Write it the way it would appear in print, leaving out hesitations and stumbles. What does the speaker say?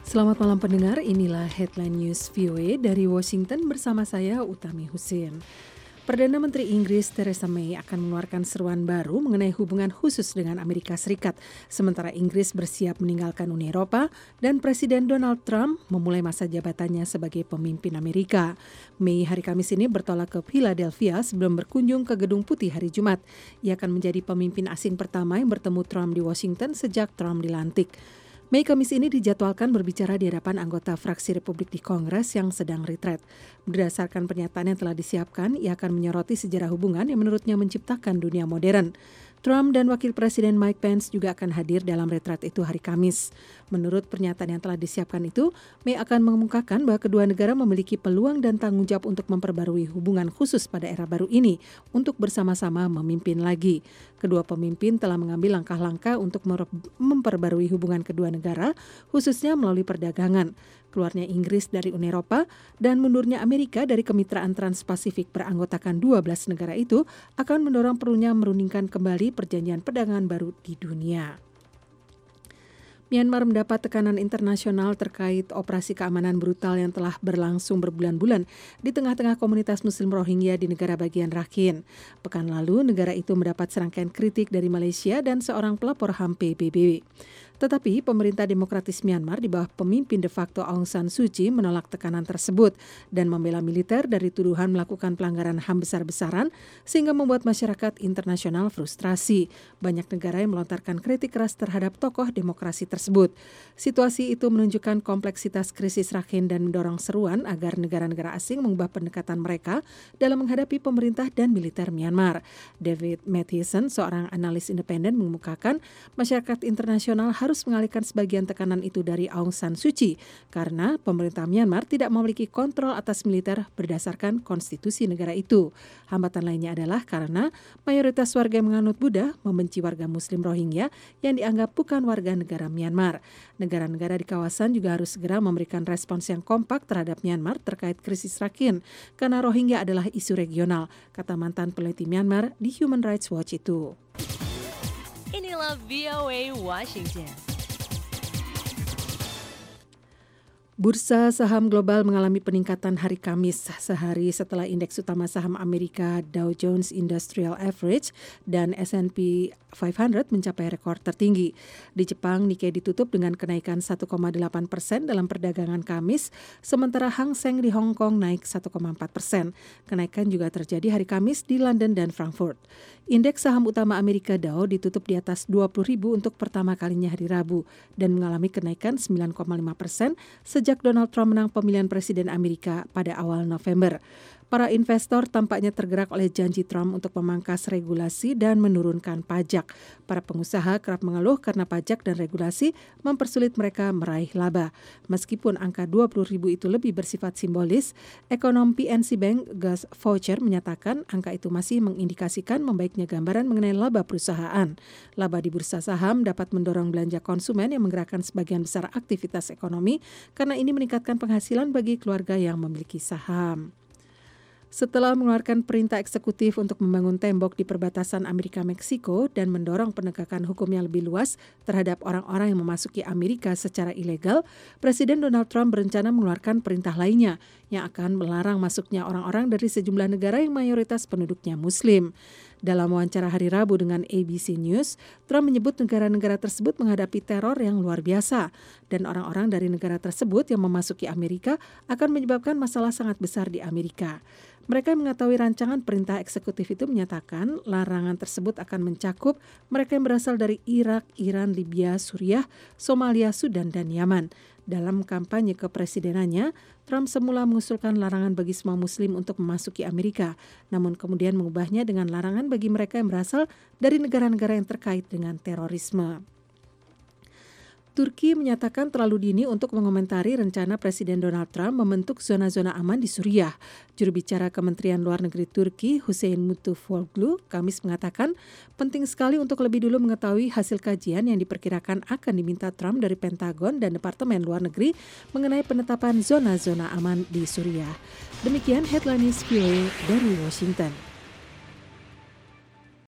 Selamat malam pendengar, inilah Headline News VOA dari Washington bersama saya Utami Husin. Perdana Menteri Inggris Theresa May akan mengeluarkan seruan baru mengenai hubungan khusus dengan Amerika Serikat, sementara Inggris bersiap meninggalkan Uni Eropa dan Presiden Donald Trump memulai masa jabatannya sebagai pemimpin Amerika. May hari Kamis ini bertolak ke Philadelphia sebelum berkunjung ke Gedung Putih hari Jumat. Ia akan menjadi pemimpin asing pertama yang bertemu Trump di Washington sejak Trump dilantik. May Kamis ini dijadwalkan berbicara di hadapan anggota fraksi Republik di Kongres yang sedang retret. Berdasarkan pernyataan yang telah disiapkan, ia akan menyoroti sejarah hubungan yang menurutnya menciptakan dunia modern. Trump dan Wakil Presiden Mike Pence juga akan hadir dalam retret itu hari Kamis. Menurut pernyataan yang telah disiapkan itu, May akan mengemukakan bahwa kedua negara memiliki peluang dan tanggung jawab untuk memperbarui hubungan khusus pada era baru ini untuk bersama-sama memimpin lagi. Kedua pemimpin telah mengambil langkah-langkah untuk memperbarui hubungan kedua negara, khususnya melalui perdagangan. Keluarnya Inggris dari Uni Eropa dan mundurnya Amerika dari kemitraan Trans-Pasifik beranggotakan 12 negara itu akan mendorong perlunya merundingkan kembali perjanjian perdagangan baru di dunia. Myanmar mendapat tekanan internasional terkait operasi keamanan brutal yang telah berlangsung berbulan-bulan di tengah-tengah komunitas Muslim Rohingya di negara bagian Rakhine. Pekan lalu, negara itu mendapat serangkaian kritik dari Malaysia dan seorang pelapor HAM PBB. Tetapi pemerintah demokratis Myanmar di bawah pemimpin de facto Aung San Suu Kyi menolak tekanan tersebut dan membela militer dari tuduhan melakukan pelanggaran HAM besar-besaran sehingga membuat masyarakat internasional frustrasi. Banyak negara yang melontarkan kritik keras terhadap tokoh demokrasi tersebut. Situasi itu menunjukkan kompleksitas krisis Rakhine dan mendorong seruan agar negara-negara asing mengubah pendekatan mereka dalam menghadapi pemerintah dan militer Myanmar. David Matheson, seorang analis independen, mengemukakan masyarakat internasional harus mengalihkan sebagian tekanan itu dari Aung San Suu Kyi karena pemerintah Myanmar tidak memiliki kontrol atas militer berdasarkan konstitusi negara itu. Hambatan lainnya adalah karena mayoritas warga yang menganut Buddha membenci warga Muslim Rohingya yang dianggap bukan warga negara Myanmar. Negara-negara di kawasan juga harus segera memberikan respons yang kompak terhadap Myanmar terkait krisis Rakhine karena Rohingya adalah isu regional, kata mantan peneliti Myanmar di Human Rights Watch itu. Inilah VOA Washington. Bursa saham global mengalami peningkatan hari Kamis sehari setelah indeks utama saham Amerika Dow Jones Industrial Average dan S&P 500 mencapai rekor tertinggi. Di Jepang, Nikkei ditutup dengan kenaikan 1,8% dalam perdagangan Kamis, sementara Hang Seng di Hong Kong naik 1,4%. Kenaikan juga terjadi hari Kamis di London dan Frankfurt. Indeks saham utama Amerika Dow ditutup di atas 20.000 untuk pertama kalinya hari Rabu dan mengalami kenaikan 9,5% sejak Donald Trump menang pemilihan presiden Amerika pada awal November. Para investor tampaknya tergerak oleh janji Trump untuk memangkas regulasi dan menurunkan pajak. Para pengusaha kerap mengeluh karena pajak dan regulasi mempersulit mereka meraih laba. Meskipun angka 20.000 itu lebih bersifat simbolis, ekonom PNC Bank Gus Faucher menyatakan angka itu masih mengindikasikan membaiknya gambaran mengenai laba perusahaan. Laba di bursa saham dapat mendorong belanja konsumen yang menggerakkan sebagian besar aktivitas ekonomi karena ini meningkatkan penghasilan bagi keluarga yang memiliki saham. Setelah mengeluarkan perintah eksekutif untuk membangun tembok di perbatasan Amerika-Meksiko dan mendorong penegakan hukum yang lebih luas terhadap orang-orang yang memasuki Amerika secara ilegal, Presiden Donald Trump berencana mengeluarkan perintah lainnya yang akan melarang masuknya orang-orang dari sejumlah negara yang mayoritas penduduknya Muslim. Dalam wawancara hari Rabu dengan ABC News, Trump menyebut negara-negara tersebut menghadapi teror yang luar biasa dan orang-orang dari negara tersebut yang memasuki Amerika akan menyebabkan masalah sangat besar di Amerika. Mereka yang mengetahui rancangan perintah eksekutif itu menyatakan larangan tersebut akan mencakup mereka yang berasal dari Irak, Iran, Libya, Suriah, Somalia, Sudan, dan Yaman. Dalam kampanye kepresidenannya, Trump semula mengusulkan larangan bagi semua muslim untuk memasuki Amerika, namun kemudian mengubahnya dengan larangan bagi mereka yang berasal dari negara-negara yang terkait dengan terorisme. Turki menyatakan terlalu dini untuk mengomentari rencana Presiden Donald Trump membentuk zona-zona aman di Suriah. Juru bicara Kementerian Luar Negeri Turki, Hüseyin Mutufoglu, Kamis mengatakan penting sekali untuk lebih dulu mengetahui hasil kajian yang diperkirakan akan diminta Trump dari Pentagon dan Departemen Luar Negeri mengenai penetapan zona-zona aman di Suriah. Demikian Headline News VOA dari Washington.